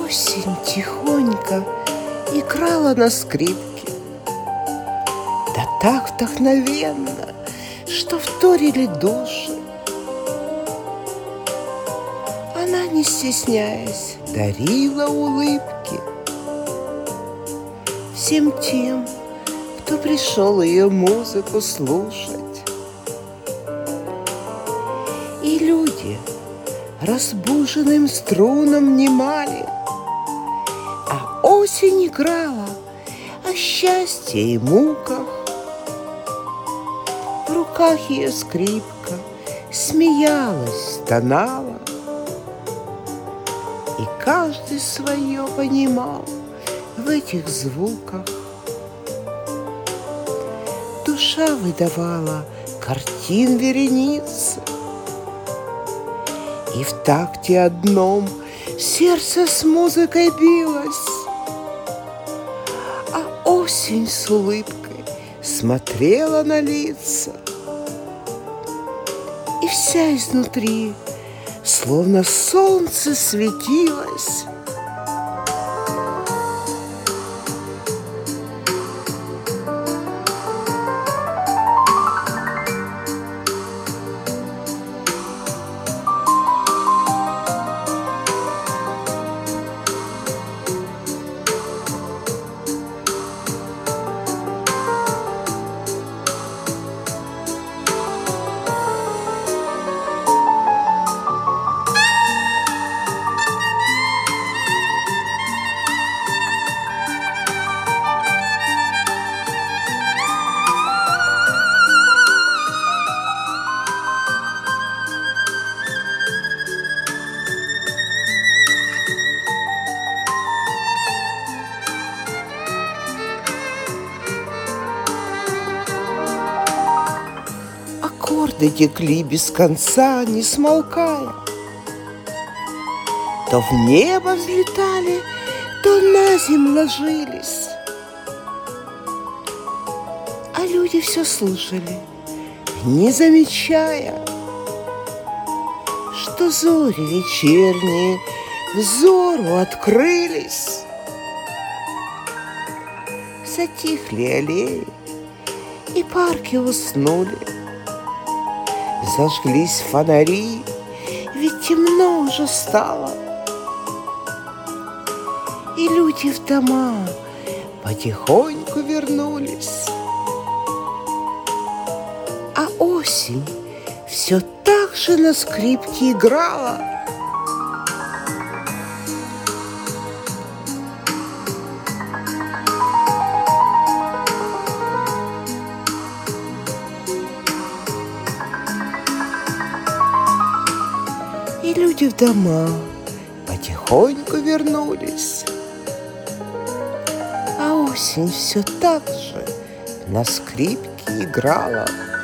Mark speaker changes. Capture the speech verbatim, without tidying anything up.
Speaker 1: Осень тихонько играла на скрипке, да так вдохновенно, что вторили души. Она, не стесняясь, дарила улыбки всем тем, кто пришел ее музыку слушать. И люди разбуженным струнам внимали, а осень играла о счастье и муках. В руках ее скрипка смеялась, стонала, и каждый свое понимал в этих звуках. Душа выдавала картин вереницы, и в такте одном сердце с музыкой билось, а осень с улыбкой смотрела на лица, и вся изнутри словно солнце светилось. Аккорды текли без конца, не смолкая. То в небо взлетали, то на землю ложились. А люди все слушали, не замечая, что зори вечерние взору открылись. Затихли аллеи, и парки уснули. Зажглись фонари, ведь темно уже стало. И люди в дома потихоньку вернулись. А осень все так же на скрипке играла. И люди в дома потихоньку вернулись, а осень все так же на скрипке играла.